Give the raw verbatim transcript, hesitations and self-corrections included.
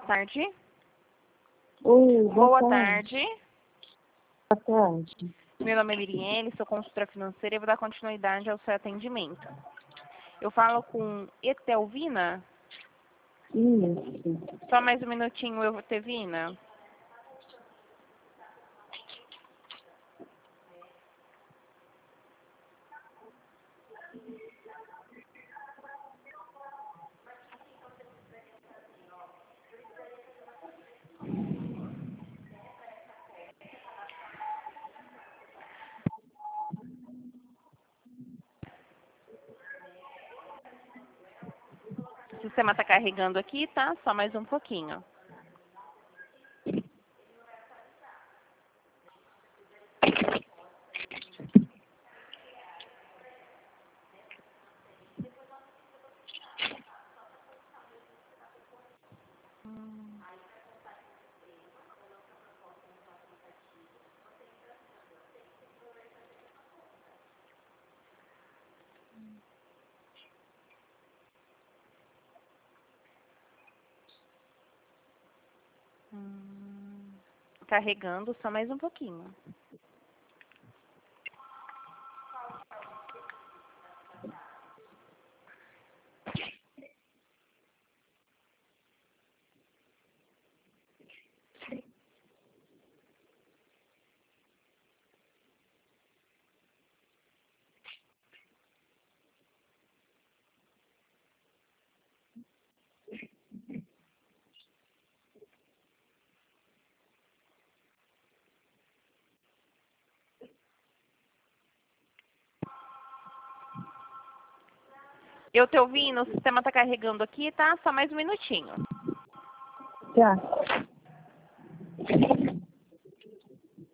tarde. Oi, boa, Boa tarde. tarde. Boa tarde. Meu nome é Miriene, sou consultora financeira e vou dar continuidade ao seu atendimento. Eu falo com Etelvina. Isso. Só mais um minutinho, Etelvina. O sistema está carregando aqui, tá? Só mais um pouquinho. Hum, carregando, só mais um pouquinho. Eu tô ouvindo, o sistema está carregando aqui, tá? Só mais um minutinho. Tá.